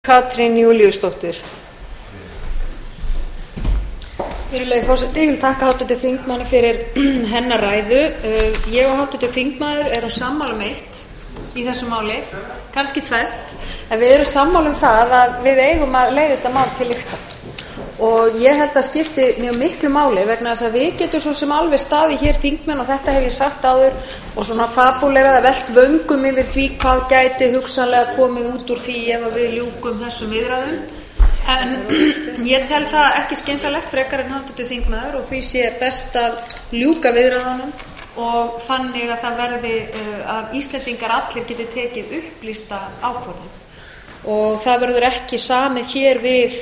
Katrín Júlíusdóttir. Virðulegi forseti, ég vil þakka hv. þingmanni fyrir hennar ræðu. Ég og hv. þingmaður erum sammála um eitt í þessu máli, kannski tvennt, en við erum sammála um það að við eigum að leiða þetta mál til lykta. Og ég held að skipti mjög miklu máli vegna þess að við getum svo sem alveg staðið hér þingmenn, og þetta hef ég sagt áður, og svona fabulerað að velt vöngum yfir því hvað gæti hugsanlega komið út úr því ef við ljúkum þessum viðræðum. En ég tel það ekki skynsamlegt frekar en hv. þingmaður, og því sé best að ljúka viðræðunum og þannig að það verði að Íslendingar allir geti tekið upplýsta ákvörðun. Og það verður ekki samið hér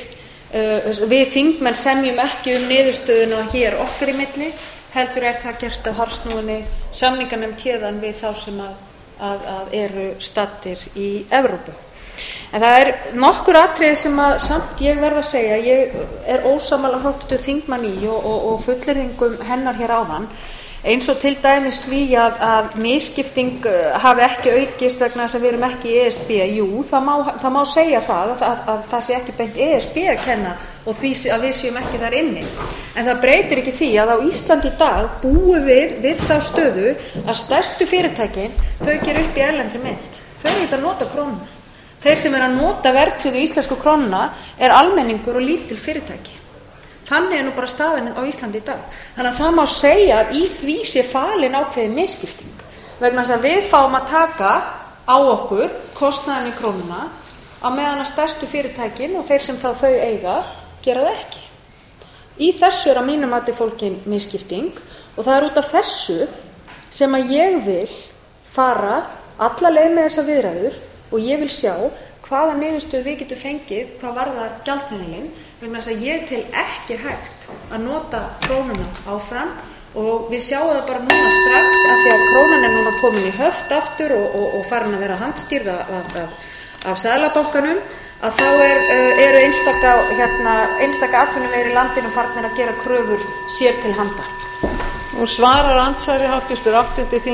við þingmenn semjum ekki niðurstöðuna hér okkar í milli, heldur það gert af harðsnúinni samninganefnd héðan við þá sem að eru staddir í Evrópu. En það nokkur atriði sem samt ég verð að segja, ég ósammála hv. þingmanni í og fullyrðingum hennar hér áðan, eins og til dæmis því að misskipting hafi ekki aukist vegna þess að við erum ekki í ESB. Jú, það má segja að það sé ekki beint ESB að kenna og því að við séum ekki þar inni. En það breytir ekki því að á Íslandi í dag búum við þá stöðu að stærstu fyrirtækin, þau gera upp í erlendri mynt. Þau eru ekki að nota krónuna. Þeir sem eru að nota verðtryggðu íslensku krónuna almenningur og lítil fyrirtæki. Þannig nú bara staðan á Íslandi í dag. Þannig að það má segja að í því sé falin ákveðin misskipting. Vegna þess að við fáum að taka á okkur kostnaðinn í krónuna á meðan að stærstu fyrirtækin og þeir sem þau eiga gera það ekki. Í þessu að mínu mati fólgin misskipting, og það út af þessu sem að ég vil fara alla leið með þessar viðræður og ég vil sjá hvaða niðurstöðu við getum fengið hvað varðar gjaldmiðilinn, vegna þess að ég tel ekki hægt að nota krónuna áfram, og við sjáum það bara núna strax að því að krónan núna komin í höft aftur og farin að vera handstýrð af Seðlabankanum, að þá eru einstaka atvinnuvegir í landinu farnir að gera kröfur sér til handa. Nú svarar andsvari hv. 8.